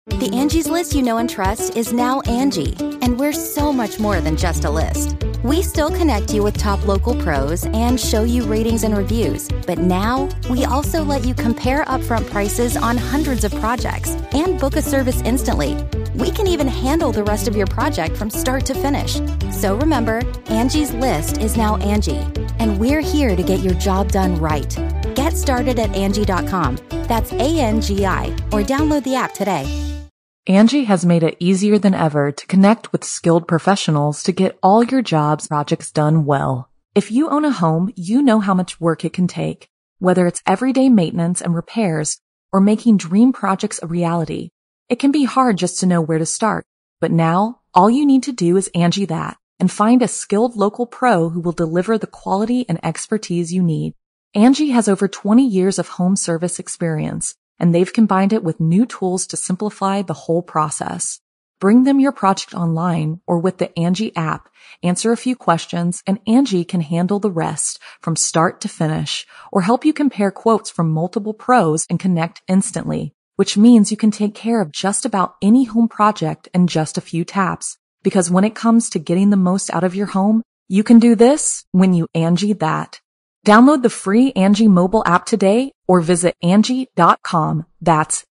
The Angie's List you know and trust is now Angie, and we're so much more than just a list. We still connect you with top local pros and show you ratings and reviews, but now we also let you compare upfront prices on hundreds of projects and book a service instantly. We can even handle the rest of your project from start to finish. So remember, Angie's List is now Angie, and we're here to get your job done right. Get started at Angie.com. That's ANGI, or download the app today. Angie has made it easier than ever to connect with skilled professionals to get all your jobs projects done well. If you own a home, you know how much work it can take, whether it's everyday maintenance and repairs or making dream projects a reality. It can be hard just to know where to start, but now all you need to do is Angie that and find a skilled local pro who will deliver the quality and expertise you need. Angie has over 20 years of home service experience, and they've combined it with new tools to simplify the whole process. Bring them your project online or with the Angie app, answer a few questions, and Angie can handle the rest from start to finish, or help you compare quotes from multiple pros and connect instantly, which means you can take care of just about any home project in just a few taps. Because when it comes to getting the most out of your home, you can do this when you Angie that. Download the free Angie mobile app today or visit Angie.com. That's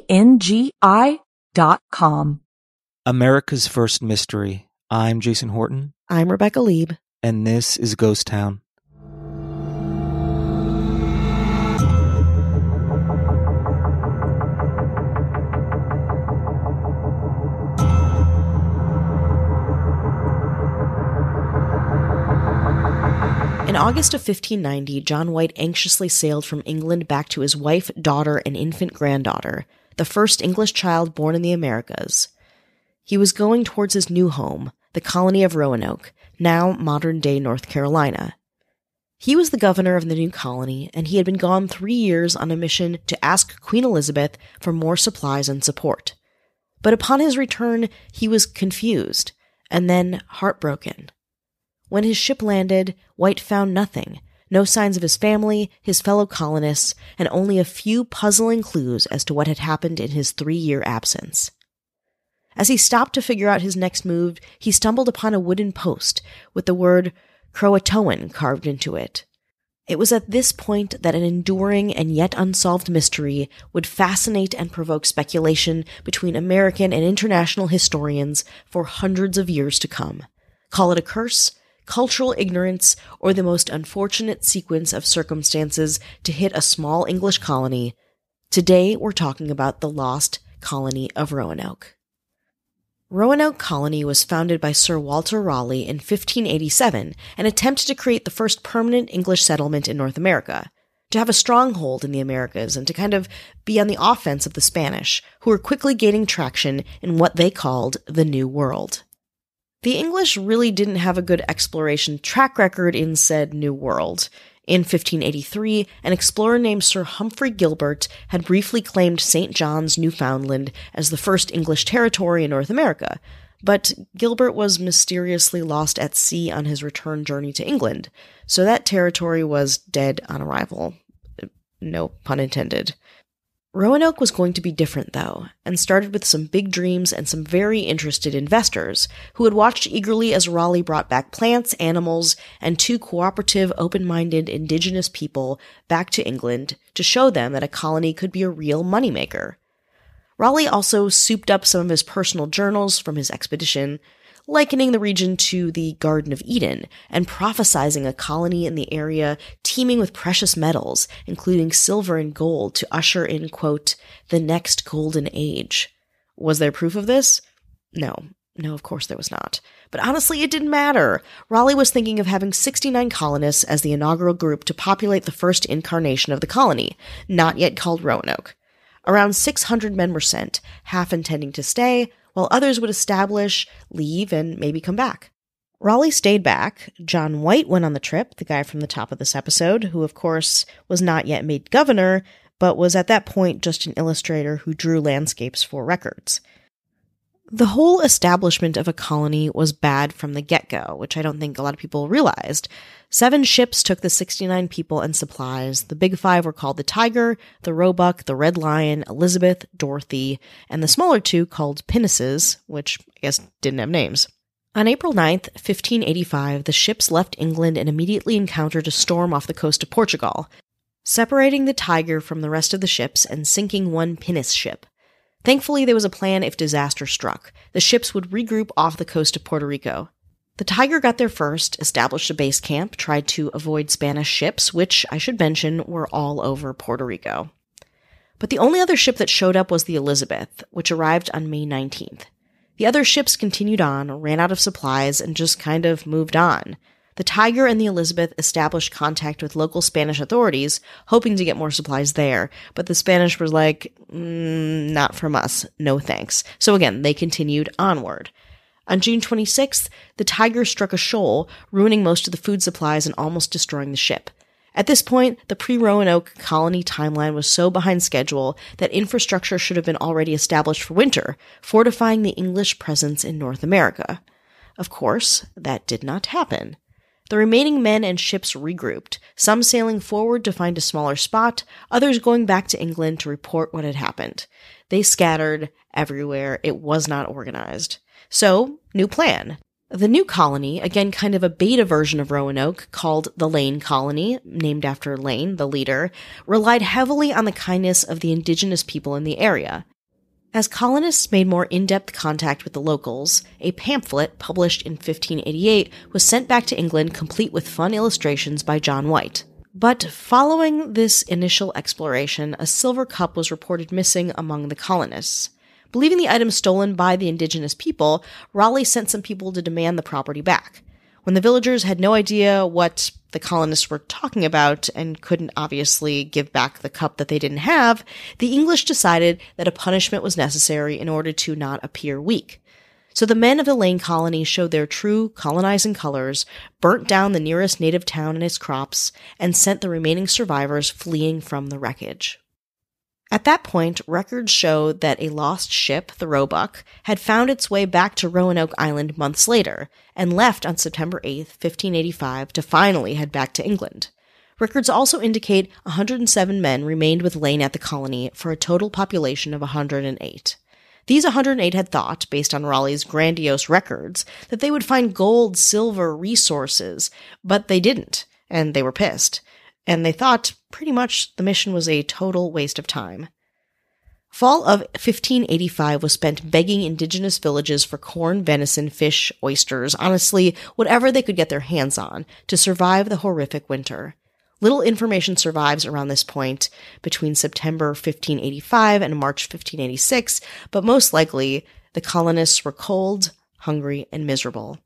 ANGI.com. America's First Mystery. I'm Jason Horton. I'm Rebecca Lieb. And this is Ghost Town. In August of 1590, John White anxiously sailed from England back to his wife, daughter, and infant granddaughter, the first English child born in the Americas. He was going towards his new home, the colony of Roanoke, now modern-day North Carolina. He was the governor of the new colony, and he had been gone 3 years on a mission to ask Queen Elizabeth for more supplies and support. But upon his return, he was confused, and then heartbroken. When his ship landed, White found nothing, no signs of his family, his fellow colonists, and only a few puzzling clues as to what had happened in his 3-year absence. As he stopped to figure out his next move, he stumbled upon a wooden post with the word Croatoan carved into it. It was at this point that an enduring and yet unsolved mystery would fascinate and provoke speculation between American and international historians for hundreds of years to come. Call it a curse, cultural ignorance, or the most unfortunate sequence of circumstances to hit a small English colony. Today we're talking about the lost colony of Roanoke. Roanoke Colony was founded by Sir Walter Raleigh in 1587 and attempted to create the first permanent English settlement in North America, to have a stronghold in the Americas and to kind of be on the offense of the Spanish, who were quickly gaining traction in what they called the New World. The English really didn't have a good exploration track record in said New World. In 1583, an explorer named Sir Humphrey Gilbert had briefly claimed St. John's, Newfoundland, as the first English territory in North America, but Gilbert was mysteriously lost at sea on his return journey to England, so that territory was dead on arrival. No pun intended. Roanoke was going to be different, though, and started with some big dreams and some very interested investors who had watched eagerly as Raleigh brought back plants, animals, and 2 cooperative, open-minded indigenous people back to England to show them that a colony could be a real moneymaker. Raleigh also souped up some of his personal journals from his expedition, likening the region to the Garden of Eden, and prophesizing a colony in the area teeming with precious metals, including silver and gold, to usher in, quote, the next golden age. Was there proof of this? No, of course there was not. But honestly, it didn't matter. Raleigh was thinking of having 69 colonists as the inaugural group to populate the first incarnation of the colony, not yet called Roanoke. Around 600 men were sent, half intending to stay, while others would establish, leave, and maybe come back. Raleigh stayed back. John White went on the trip, the guy from the top of this episode, who of course was not yet made governor, but was at that point just an illustrator who drew landscapes for records. The whole establishment of a colony was bad from the get-go, which I don't think a lot of people realized. 7 ships took the 69 people and supplies. The big 5 were called the Tiger, the Roebuck, the Red Lion, Elizabeth, Dorothy, and the smaller 2 called Pinnaces, which I guess didn't have names. On April 9th, 1585, the ships left England and immediately encountered a storm off the coast of Portugal, separating the Tiger from the rest of the ships and sinking one pinnace ship. Thankfully, there was a plan if disaster struck. The ships would regroup off the coast of Puerto Rico. The Tiger got there first, established a base camp, tried to avoid Spanish ships, which, I should mention, were all over Puerto Rico. But the only other ship that showed up was the Elizabeth, which arrived on May 19th. The other ships continued on, ran out of supplies, and just kind of moved on. The Tiger and the Elizabeth established contact with local Spanish authorities, hoping to get more supplies there, but the Spanish were like, not from us, no thanks. So again, they continued onward. On June 26th, the Tiger struck a shoal, ruining most of the food supplies and almost destroying the ship. At this point, the pre-Roanoke colony timeline was so behind schedule that infrastructure should have been already established for winter, fortifying the English presence in North America. Of course, that did not happen. The remaining men and ships regrouped, some sailing forward to find a smaller spot, others going back to England to report what had happened. They scattered everywhere. It was not organized. So, new plan. The new colony, again kind of a beta version of Roanoke, called the Lane Colony, named after Lane, the leader, relied heavily on the kindness of the indigenous people in the area. As colonists made more in-depth contact with the locals, a pamphlet published in 1588 was sent back to England complete with fun illustrations by John White. But following this initial exploration, a silver cup was reported missing among the colonists. Believing the item stolen by the indigenous people, Raleigh sent some people to demand the property back. When the villagers had no idea what the colonists were talking about and couldn't obviously give back the cup that they didn't have, the English decided that a punishment was necessary in order to not appear weak. So the men of the Lane colony showed their true colonizing colors, burnt down the nearest native town and its crops, and sent the remaining survivors fleeing from the wreckage. At that point, records showed that a lost ship, the Roebuck, had found its way back to Roanoke Island months later, and left on September 8, 1585, to finally head back to England. Records also indicate 107 men remained with Lane at the colony for a total population of 108. These 108 had thought, based on Raleigh's grandiose records, that they would find gold, silver, resources, but they didn't, and they were pissed. And they thought pretty much the mission was a total waste of time. Fall of 1585 was spent begging indigenous villages for corn, venison, fish, oysters, honestly, whatever they could get their hands on, to survive the horrific winter. Little information survives around this point, between September 1585 and March 1586, but most likely the colonists were cold, hungry, and miserable.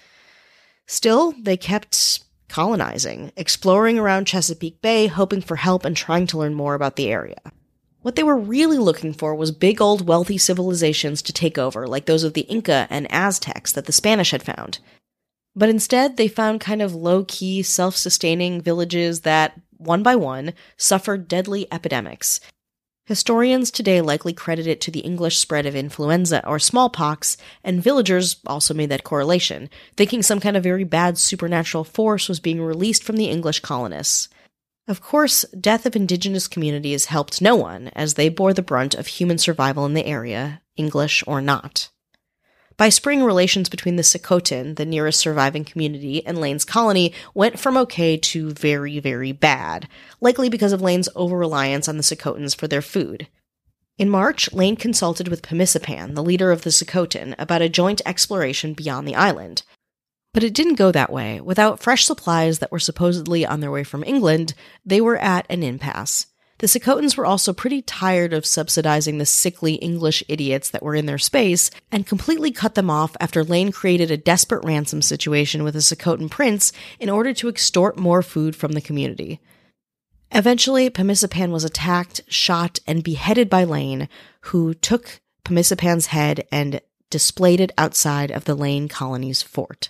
Still, they kept colonizing, exploring around Chesapeake Bay, hoping for help and trying to learn more about the area. What they were really looking for was big old wealthy civilizations to take over, like those of the Inca and Aztecs that the Spanish had found. But instead, they found kind of low-key, self-sustaining villages that, one by one, suffered deadly epidemics. Historians today likely credit it to the English spread of influenza or smallpox, and villagers also made that correlation, thinking some kind of very bad supernatural force was being released from the English colonists. Of course, death of indigenous communities helped no one, as they bore the brunt of human survival in the area, English or not. By spring, relations between the Secotán, the nearest surviving community, and Lane's colony went from okay to very, very bad, likely because of Lane's over-reliance on the Secotans for their food. In March, Lane consulted with Pemisipan, the leader of the Secotán, about a joint exploration beyond the island. But it didn't go that way. Without fresh supplies that were supposedly on their way from England, they were at an impasse. The Secotans were also pretty tired of subsidizing the sickly English idiots that were in their space, and completely cut them off after Lane created a desperate ransom situation with a Secotan prince in order to extort more food from the community. Eventually, Pemisipan was attacked, shot, and beheaded by Lane, who took Pemisipan's head and displayed it outside of the Lane colony's fort.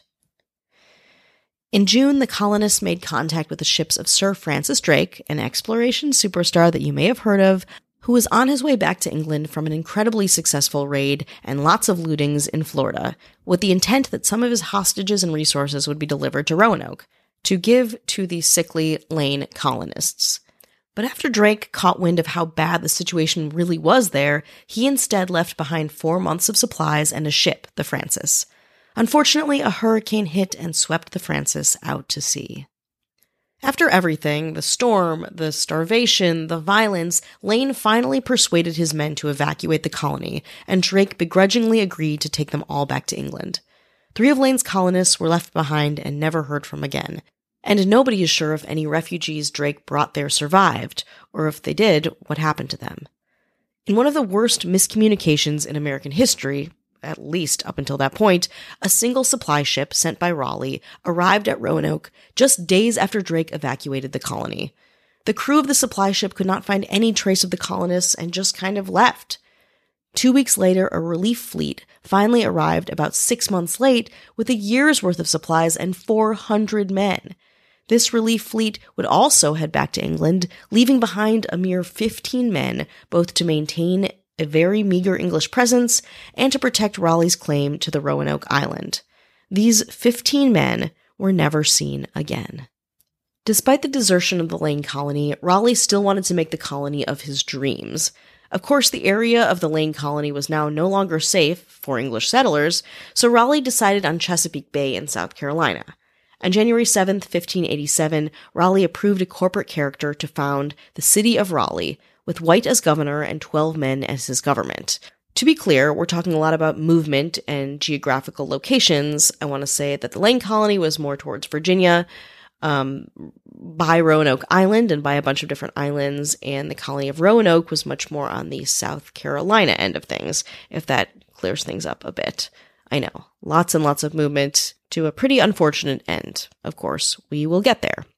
In June, the colonists made contact with the ships of Sir Francis Drake, an exploration superstar that you may have heard of, who was on his way back to England from an incredibly successful raid and lots of lootings in Florida, with the intent that some of his hostages and resources would be delivered to Roanoke, to give to the sickly Lane colonists. But after Drake caught wind of how bad the situation really was there, he instead left behind 4 months of supplies and a ship, the Francis. Unfortunately, a hurricane hit and swept the Francis out to sea. After everything, the storm, the starvation, the violence, Lane finally persuaded his men to evacuate the colony, and Drake begrudgingly agreed to take them all back to England. 3 of Lane's colonists were left behind and never heard from again, and nobody is sure if any refugees Drake brought there survived, or if they did, what happened to them. In one of the worst miscommunications in American history, at least up until that point, a single supply ship sent by Raleigh arrived at Roanoke just days after Drake evacuated the colony. The crew of the supply ship could not find any trace of the colonists and just kind of left. 2 weeks later, a relief fleet finally arrived about 6 months late with a year's worth of supplies and 400 men. This relief fleet would also head back to England, leaving behind a mere 15 men, both to maintain a very meager English presence and to protect Raleigh's claim to the Roanoke Island. These 15 men were never seen again. Despite the desertion of the Lane colony, Raleigh still wanted to make the colony of his dreams. Of course, the area of the Lane colony was now no longer safe for English settlers, so Raleigh decided on Chesapeake Bay in South Carolina. On January 7, 1587, Raleigh approved a corporate character to found the city of Raleigh, with White as governor and 12 men as his government. To be clear, we're talking a lot about movement and geographical locations. I want to say that the Lane colony was more towards Virginia, by Roanoke Island and by a bunch of different islands, and the colony of Roanoke was much more on the South Carolina end of things, if that clears things up a bit. I know, lots and lots of movement to a pretty unfortunate end. Of course, we will get there.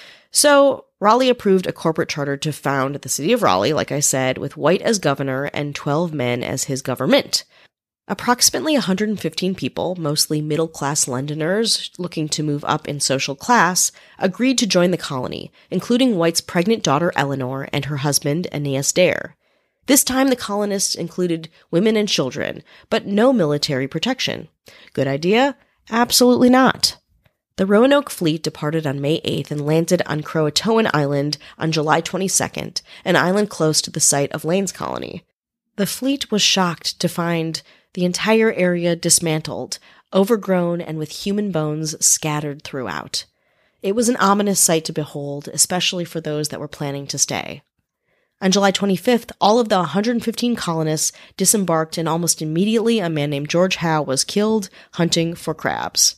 So, Raleigh approved a corporate charter to found the city of Raleigh, like I said, with White as governor and 12 men as his government. Approximately 115 people, mostly middle-class Londoners looking to move up in social class, agreed to join the colony, including White's pregnant daughter Eleanor and her husband Aeneas Dare. This time the colonists included women and children, but no military protection. Good idea? Absolutely not. The Roanoke fleet departed on May 8th and landed on Croatoan Island on July 22nd, an island close to the site of Lane's colony. The fleet was shocked to find the entire area dismantled, overgrown, and with human bones scattered throughout. It was an ominous sight to behold, especially for those that were planning to stay. On July 25th, all of the 115 colonists disembarked, and almost immediately a man named George Howe was killed hunting for crabs.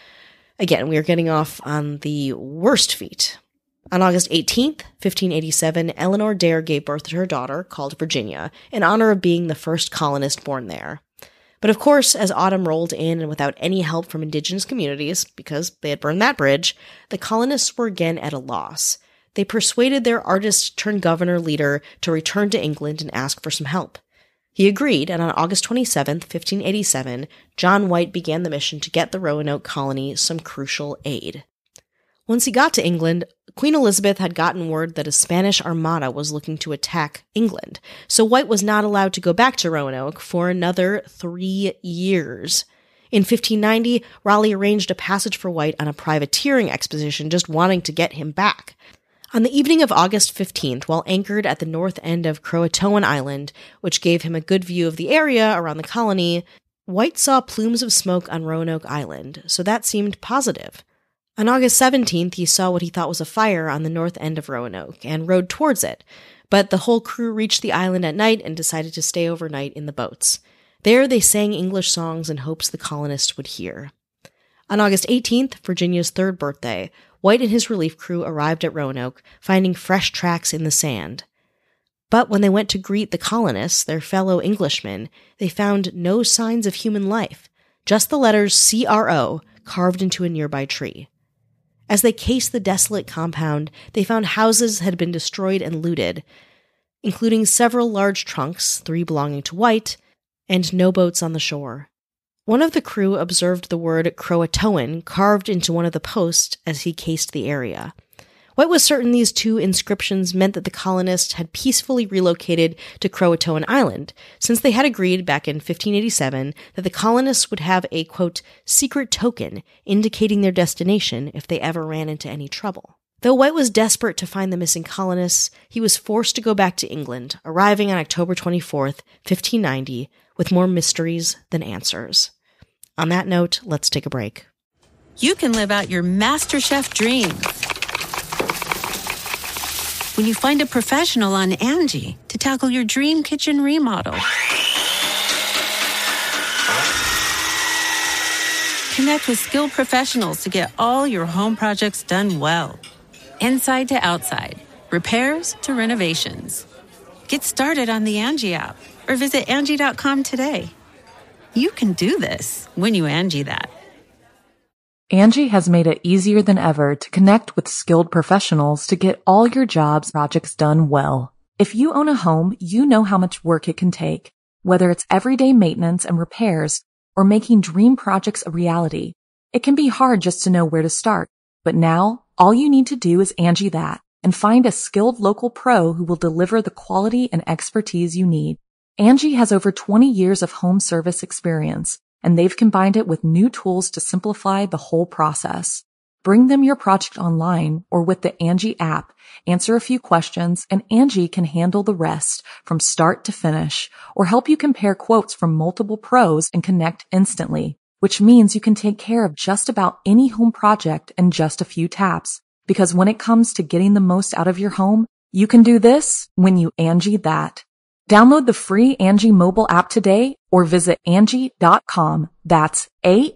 Again, we are getting off on the worst feat. On August 18th, 1587, Eleanor Dare gave birth to her daughter, called Virginia, in honor of being the first colonist born there. But of course, as autumn rolled in and without any help from indigenous communities, because they had burned that bridge, the colonists were again at a loss. They persuaded their artist-turned-governor leader to return to England and ask for some help. He agreed, and on August 27, 1587, John White began the mission to get the Roanoke colony some crucial aid. Once he got to England, Queen Elizabeth had gotten word that a Spanish armada was looking to attack England, so White was not allowed to go back to Roanoke for another 3 years. In 1590, Raleigh arranged a passage for White on a privateering expedition, just wanting to get him back. On the evening of August 15th, while anchored at the north end of Croatoan Island, which gave him a good view of the area around the colony, White saw plumes of smoke on Roanoke Island, so that seemed positive. On August 17th, he saw what he thought was a fire on the north end of Roanoke and rowed towards it, but the whole crew reached the island at night and decided to stay overnight in the boats. There they sang English songs in hopes the colonists would hear. On August 18th, Virginia's 3rd birthday, White and his relief crew arrived at Roanoke, finding fresh tracks in the sand. But when they went to greet the colonists, their fellow Englishmen, they found no signs of human life, just the letters CRO carved into a nearby tree. As they cased the desolate compound, they found houses had been destroyed and looted, including several large trunks, 3 belonging to White, and no boats on the shore. One of the crew observed the word Croatoan carved into one of the posts as he cased the area. White was certain these two inscriptions meant that the colonists had peacefully relocated to Croatoan Island, since they had agreed back in 1587 that the colonists would have a, quote, secret token indicating their destination if they ever ran into any trouble. Though White was desperate to find the missing colonists, he was forced to go back to England, arriving on October 24th, 1590, with more mysteries than answers. On that note, let's take a break. You can live out your MasterChef dream when you find a professional on Angie to tackle your dream kitchen remodel. Connect with skilled professionals to get all your home projects done well. Inside to outside, repairs to renovations. Get started on the Angie app or visit Angie.com today. You can do this when you Angie that. Angie has made it easier than ever to connect with skilled professionals to get all your jobs projects done well. If you own a home, you know how much work it can take, whether it's everyday maintenance and repairs or making dream projects a reality. It can be hard just to know where to start, but now all you need to do is Angie that and find a skilled local pro who will deliver the quality and expertise you need. Angie has over 20 years of home service experience, and they've combined it with new tools to simplify the whole process. Bring them your project online or with the Angie app, answer a few questions, and Angie can handle the rest from start to finish, or help you compare quotes from multiple pros and connect instantly, which means you can take care of just about any home project in just a few taps. Because when it comes to getting the most out of your home, you can do this when you Angie that. Download the free Angie mobile app today or visit Angie.com. That's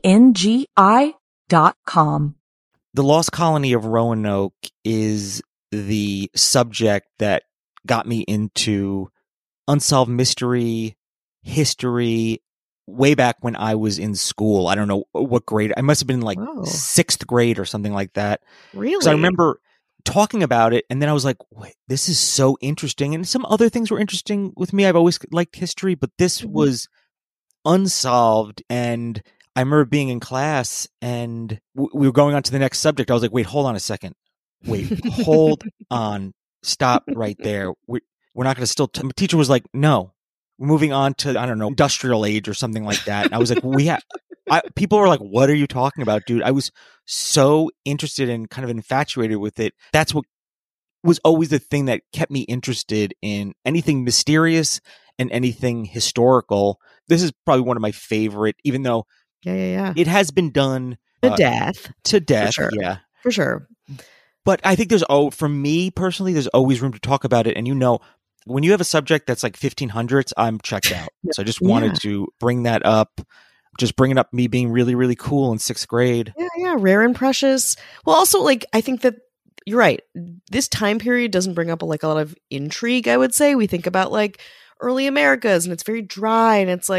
ANGI.com. The Lost Colony of Roanoke is the subject that got me into unsolved mystery, history, way back when I was in school. I don't know what grade. I must have been like sixth grade or something like that. Really? So I remember talking about it, and then I was like, wait, this is so interesting. And some other things were interesting with me. I've always liked history, but this was unsolved. And I remember being in class, and we were going on to the next subject. I was like, wait, hold on a second. Wait, hold on. Stop right there. We're not going to still... The teacher was like, no, we're moving on to, I don't know, industrial age or something like that. And I was like, people were like, what are you talking about, dude? I was so interested and kind of infatuated with it. That's what was always the thing that kept me interested in anything mysterious and anything historical. This is probably one of my favorite, even though it has been done to death. To death, for sure. Yeah. For sure. But I think for me personally, there's always room to talk about it. And when you have a subject that's like 1500s, I'm checked out. So I just wanted to bring that up. Just bringing up me being really, really cool in sixth grade. Yeah, rare and precious. Well, also, I think that you're right. This time period doesn't bring up a lot of intrigue, I would say. We think about early Americas, and it's very dry, and it's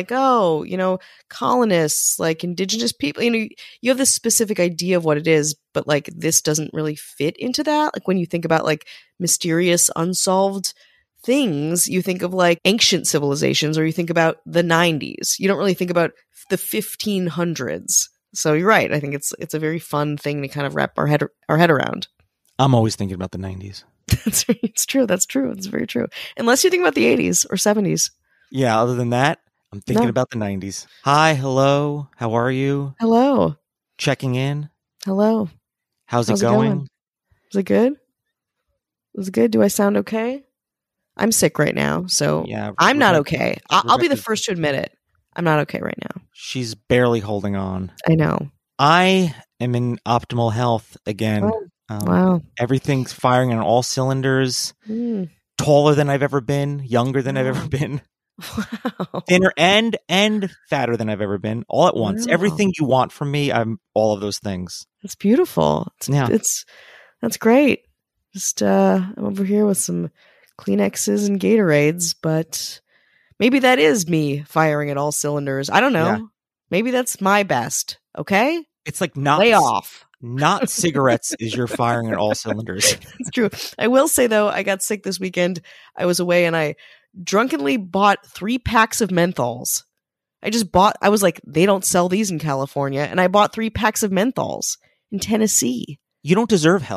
colonists, indigenous people. You have this specific idea of what it is, but this doesn't really fit into that. When you think about mysterious, unsolved things, you think of ancient civilizations, or you think about the 90s. You don't really think about the 1500s. So you're right. I think it's a very fun thing to kind of wrap our head around. I'm always thinking about the 90s. It's true. That's true. It's very true. Unless you think about the 80s or 70s. Yeah. Other than that, I'm thinking about the 90s. Hi. Hello. How are you? Hello. Checking in. Hello. How's it going? Is it good? Is it good? Do I sound okay? I'm sick right now, so I'm not okay. I'll be the first to admit it. I'm not okay right now. She's barely holding on. I know. I am in optimal health again. Wow. Everything's firing on all cylinders. Taller than I've ever been. Younger than I've ever been. Wow. Thinner and fatter than I've ever been. All at once. Wow. Everything you want from me, I'm all of those things. That's beautiful. That's great. Just I'm over here with some Kleenexes and Gatorades, but maybe that is me firing at all cylinders. I don't know. Yeah. Maybe that's my best. Okay? It's not lay off. Not cigarettes is your firing at all cylinders. It's true. I will say though, I got sick this weekend. I was away and I drunkenly bought 3 packs of menthols. I was like, they don't sell these in California. And I bought 3 packs of menthols in Tennessee. You don't deserve health.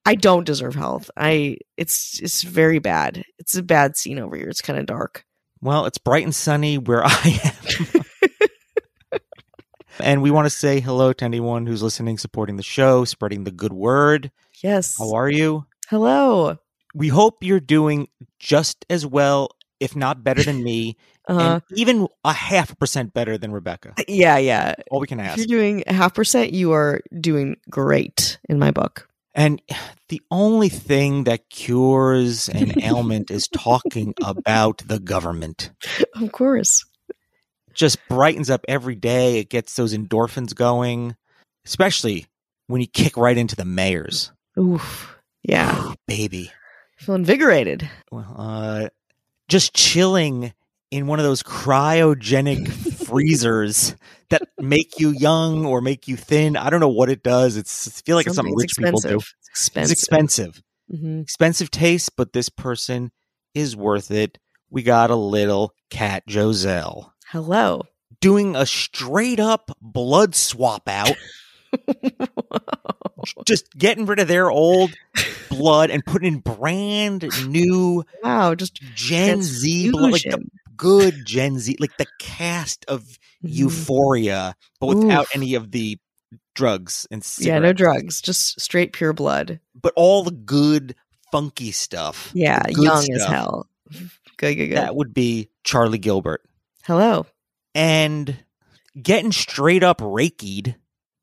I don't deserve health. It's very bad. It's a bad scene over here. It's kind of dark. Well, it's bright and sunny where I am. And we want to say hello to anyone who's listening, supporting the show, spreading the good word. Yes. How are you? Hello. We hope you're doing just as well, if not better than me, and even 0.5% better than Rebecca. Yeah. All we can ask. If you're doing 0.5%, you are doing great in my book. And the only thing that cures an ailment is talking about the government. Of course. Just brightens up every day. It gets those endorphins going, especially when you kick right into the mayors. Oof. Yeah. Baby. Feel invigorated. Well, just chilling in one of those cryogenic freezers that make you young or make you thin. I don't know what it does. I feel like it's something rich people do. It's expensive. Mm-hmm. Expensive taste, but this person is worth it. We got a little Cat Joselle. Hello. Doing a straight up blood swap out. Just getting rid of their old blood and putting in brand new just Gen Z blood, like the good Gen Z, like the cast of Euphoria, but without any of the drugs and cigarettes. Yeah, no drugs, just straight pure blood. But all the good, funky stuff. Yeah, young as hell. Good. That would be Charlie Gilbert. Hello. And getting straight up Reiki'd.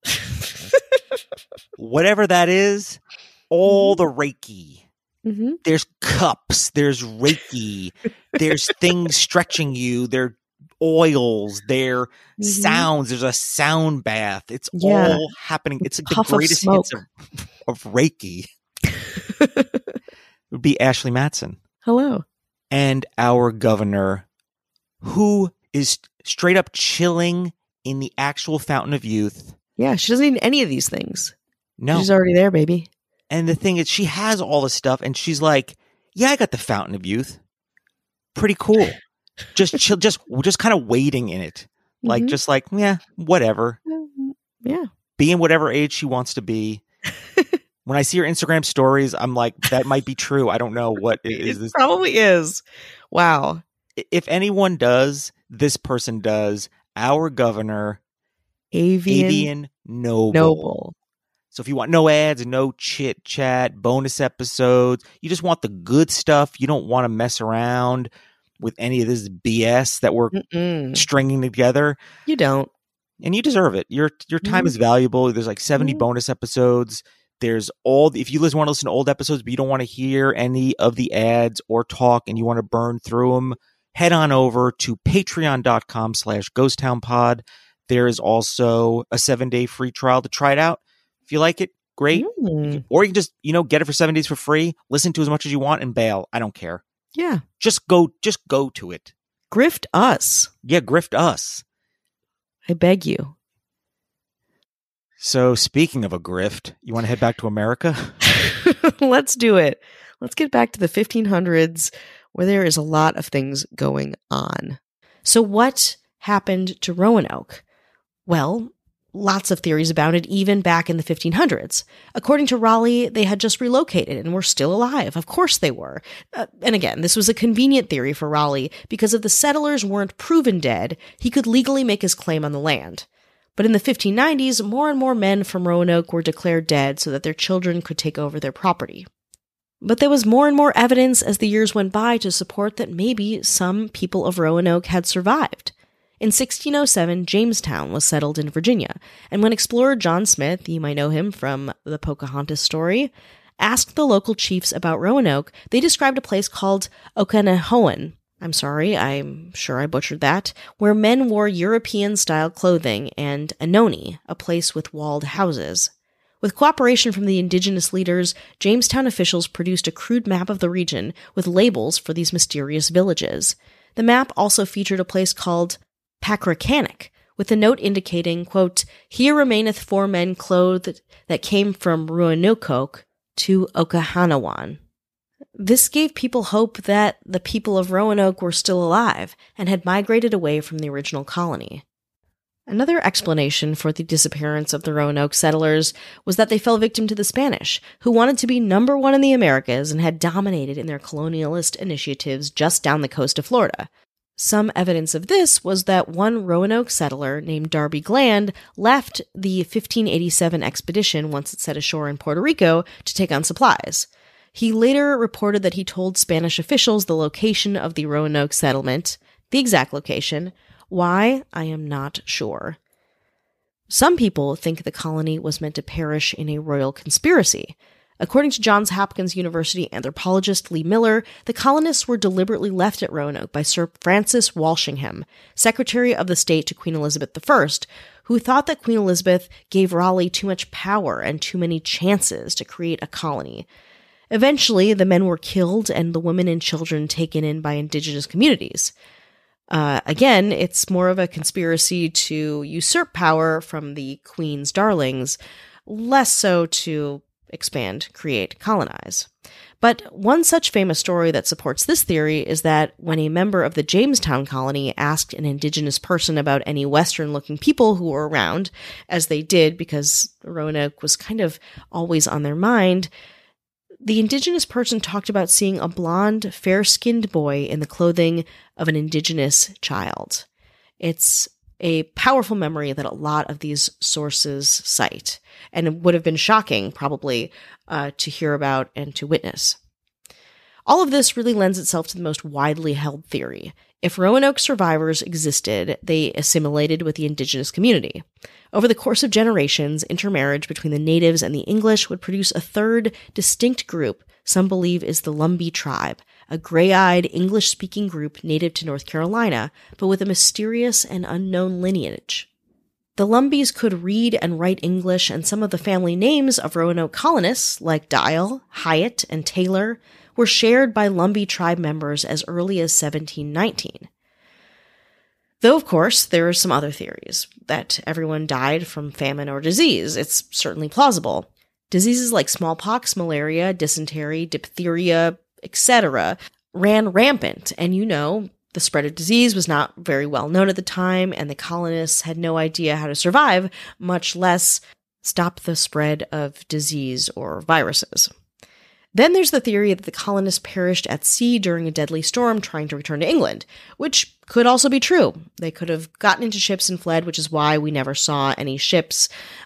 Whatever that is, all the Reiki. Mm-hmm. There's cups, there's Reiki, there's things stretching you, there are oils, there are sounds, there's a sound bath. It's all happening. It's like the greatest hits of Reiki. It would be Ashley Matson. Hello. And our governor, who is straight up chilling in the actual Fountain of Youth. Yeah, she doesn't need any of these things. No. She's already there, baby. And the thing is, she has all this stuff, and she's like, yeah, I got the Fountain of Youth. Pretty cool. Just chill, just kind of waiting in it. Like, just like, yeah, whatever. Yeah. Being whatever age she wants to be. When I see her Instagram stories, I'm like, that might be true. I don't know what is this. It probably is. Wow. If anyone does, this person does. Our governor, Avian Noble. So if you want no ads, no chit chat, bonus episodes, you just want the good stuff. You don't want to mess around with any of this BS that we're stringing together. You don't. And you deserve it. Your time is valuable. There's like 70 bonus episodes. There's if you want to listen to old episodes, but you don't want to hear any of the ads or talk and you want to burn through them, head on over to patreon.com/ghosttownpod. There is also a 7-day free trial to try it out. If you like it, great. Or you can just, get it for 7 days for free, listen to as much as you want and bail. I don't care. Yeah. Just go to it. Grift us. Yeah, grift us. I beg you. So speaking of a grift, you want to head back to America? Let's do it. Let's get back to the 1500s where there is a lot of things going on. So what happened to Roanoke? Well, lots of theories abounded even back in the 1500s. According to Raleigh, they had just relocated and were still alive. Of course they were. And again, this was a convenient theory for Raleigh because if the settlers weren't proven dead, he could legally make his claim on the land. But in the 1590s, more and more men from Roanoke were declared dead so that their children could take over their property. But there was more and more evidence as the years went by to support that maybe some people of Roanoke had survived. In 1607, Jamestown was settled in Virginia, and when explorer John Smith, you might know him from the Pocahontas story, asked the local chiefs about Roanoke, they described a place called Okanahoan. I'm sorry, I'm sure I butchered that, where men wore European-style clothing, and Anoni, a place with walled houses. With cooperation from the indigenous leaders, Jamestown officials produced a crude map of the region with labels for these mysterious villages. The map also featured a place called Pacracanic, with a note indicating, quote, "Here remaineth 4 men clothed that came from Roanoke to Okahanawan." This gave people hope that the people of Roanoke were still alive and had migrated away from the original colony. Another explanation for the disappearance of the Roanoke settlers was that they fell victim to the Spanish, who wanted to be number one in the Americas and had dominated in their colonialist initiatives just down the coast of Florida. Some evidence of this was that one Roanoke settler named Darby Gland left the 1587 expedition once it set ashore in Puerto Rico to take on supplies. He later reported that he told Spanish officials the location of the Roanoke settlement, the exact location. Why? I am not sure. Some people think the colony was meant to perish in a royal conspiracy. According to Johns Hopkins University anthropologist Lee Miller, the colonists were deliberately left at Roanoke by Sir Francis Walsingham, Secretary of the State to Queen Elizabeth I, who thought that Queen Elizabeth gave Raleigh too much power and too many chances to create a colony. Eventually, the men were killed and the women and children taken in by indigenous communities. Again, it's more of a conspiracy to usurp power from the Queen's darlings, less so to expand, create, colonize. But one such famous story that supports this theory is that when a member of the Jamestown colony asked an indigenous person about any Western-looking people who were around, as they did because Roanoke was kind of always on their mind, the indigenous person talked about seeing a blonde, fair-skinned boy in the clothing of an indigenous child. It's a powerful memory that a lot of these sources cite, and it would have been shocking, probably, to hear about and to witness. All of this really lends itself to the most widely held theory. If Roanoke survivors existed, they assimilated with the indigenous community. Over the course of generations, intermarriage between the natives and the English would produce a third, distinct group some believe is the Lumbee tribe, a gray-eyed, English-speaking group native to North Carolina, but with a mysterious and unknown lineage. The Lumbees could read and write English, and some of the family names of Roanoke colonists, like Dial, Hyatt, and Taylor, were shared by Lumbee tribe members as early as 1719. Though, of course, there are some other theories, that everyone died from famine or disease. It's certainly plausible. Diseases like smallpox, malaria, dysentery, diphtheria, etc. ran rampant, and the spread of disease was not very well known at the time, and the colonists had no idea how to survive, much less stop the spread of disease or viruses. Then there's the theory that the colonists perished at sea during a deadly storm trying to return to England, which could also be true. They could have gotten into ships and fled, which is why we never saw any ships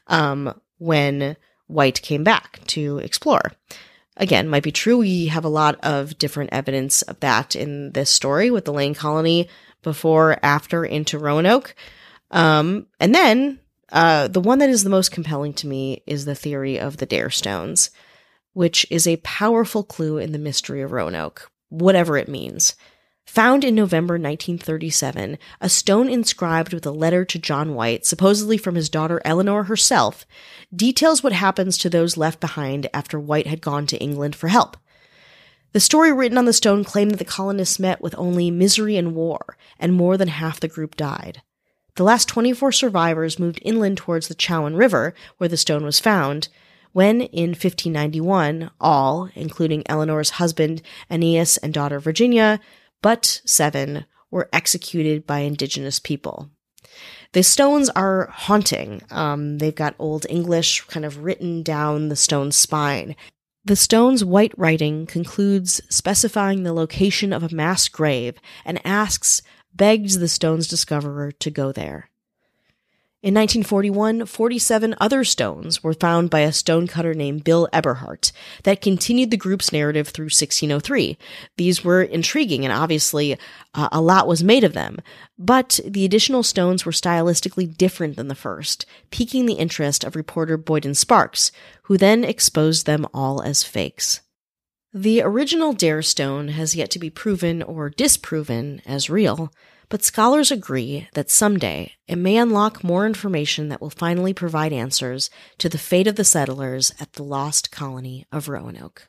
when White came back to explore. Again, might be true. We have a lot of different evidence of that in this story with the Lane colony before, after, into Roanoke. And then the one that is the most compelling to me is the theory of the Dare Stones, which is a powerful clue in the mystery of Roanoke, whatever it means. Found in November 1937, a stone inscribed with a letter to John White, supposedly from his daughter Eleanor herself, details what happens to those left behind after White had gone to England for help. The story written on the stone claimed that the colonists met with only misery and war, and more than half the group died. The last 24 survivors moved inland towards the Chowan River, where the stone was found, when, in 1591, all, including Eleanor's husband Aeneas and daughter Virginia, but 7, were executed by indigenous people. The stones are haunting. They've got Old English kind of written down the stone's spine. The stone's white writing concludes specifying the location of a mass grave and begs the stone's discoverer to go there. In 1941, 47 other stones were found by a stonecutter named Bill Eberhart that continued the group's narrative through 1603. These were intriguing, and obviously a lot was made of them, but the additional stones were stylistically different than the first, piquing the interest of reporter Boyden Sparks, who then exposed them all as fakes. The original Dare Stone has yet to be proven or disproven as real, but scholars agree that someday it may unlock more information that will finally provide answers to the fate of the settlers at the lost colony of Roanoke.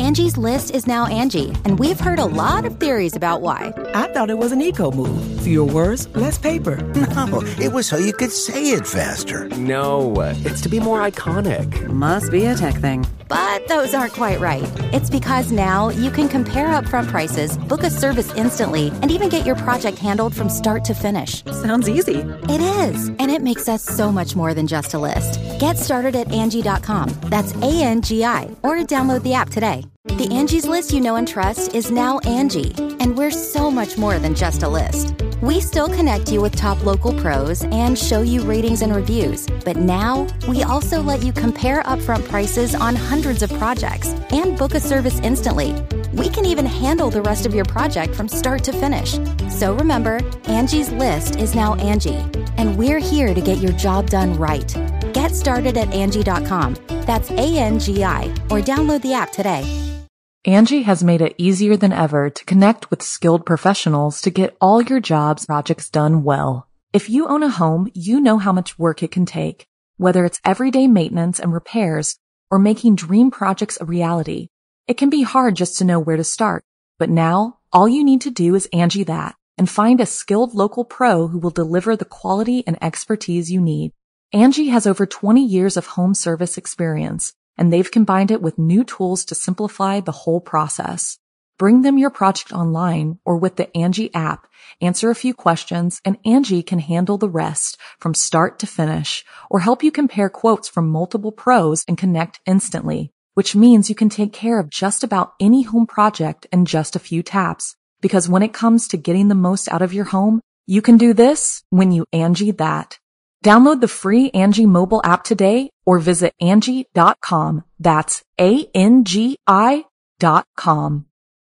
Angie's List is now Angie, and we've heard a lot of theories about why. I thought it was an eco move. Fewer words, less paper. No, it was so you could say it faster. No, it's to be more iconic. Must be a tech thing. But those aren't quite right. It's because now you can compare upfront prices, book a service instantly, and even get your project handled from start to finish. Sounds easy. It is, and it makes us so much more than just a list. Get started at Angie.com. That's ANGI, or download the app today. The Angie's List you know and trust is now Angie, and we're so much more than just a list. We still connect you with top local pros and show you ratings and reviews, but now we also let you compare upfront prices on hundreds of projects and book a service instantly. We can even handle the rest of your project from start to finish. So remember, Angie's List is now Angie, and we're here to get your job done right. Get started at Angie.com. That's ANGI, or download the app today. Angie has made it easier than ever to connect with skilled professionals to get all your jobs projects done well. If you own a home, you know how much work it can take, whether it's everyday maintenance and repairs or making dream projects a reality. It can be hard just to know where to start, but now all you need to do is Angie that and find a skilled local pro who will deliver the quality and expertise you need. Angie has over 20 years of home service experience, and they've combined it with new tools to simplify the whole process. Bring them your project online or with the Angie app, answer a few questions, and Angie can handle the rest from start to finish, or help you compare quotes from multiple pros and connect instantly, which means you can take care of just about any home project in just a few taps. Because when it comes to getting the most out of your home, you can do this when you Angie that. Download the free Angie mobile app today or visit Angie.com. That's ANGI.com.